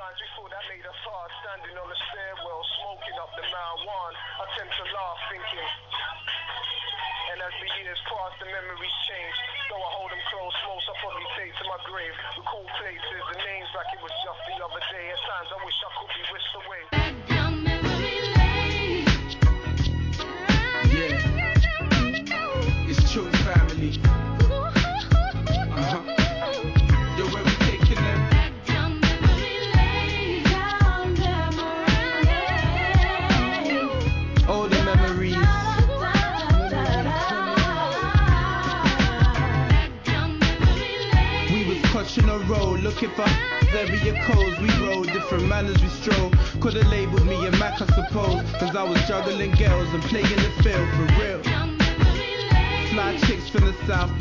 times before that made a fast, standing on the stairwell, smoking up the marijuana. I tend to laugh, thinking. And as the years pass, the memories change. Though I hold them close, most I probably take to my grave. Recall places and names like it was just the other day. At times I wish I could be whisked away. Yeah, it's true family. Yo, where we taking them? All the memories. We was clutching a road, looking for area codes. We rode different manners, we strolled. Could've labeled me a Mac, I suppose, cause I was juggling girls and playing the field for real. Fly chicks from the south.